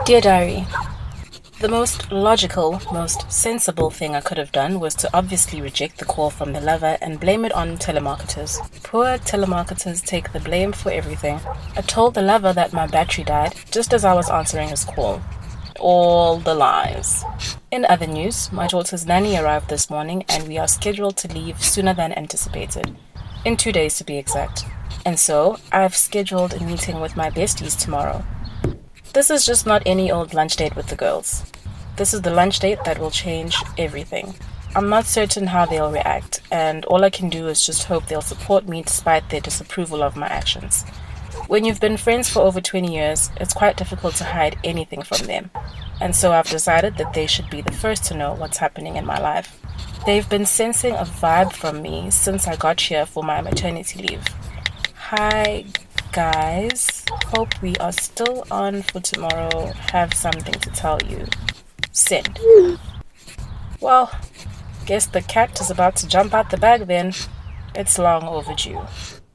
Dear Diary, the most logical, most sensible thing I could have done was to obviously reject the call from the lover and blame it on telemarketers. Poor telemarketers take the blame for everything. I told the lover that my battery died just as I was answering his call. All the lies. In other news, my daughter's nanny arrived this morning and we are scheduled to leave sooner than anticipated. In 2 days to be exact. And so, I've scheduled a meeting with my besties tomorrow. This is just not any old lunch date with the girls. This is the lunch date that will change everything. I'm not certain how they'll react, and all I can do is just hope they'll support me despite their disapproval of my actions. When you've been friends for over 20 years, it's quite difficult to hide anything from them. And so I've decided that they should be the first to know what's happening in my life. They've been sensing a vibe from me since I got here for my maternity leave. Hi, guys. Hope we are still on for tomorrow. Have something to tell you. Send. Well, guess the cat is about to jump out the bag then. It's long overdue.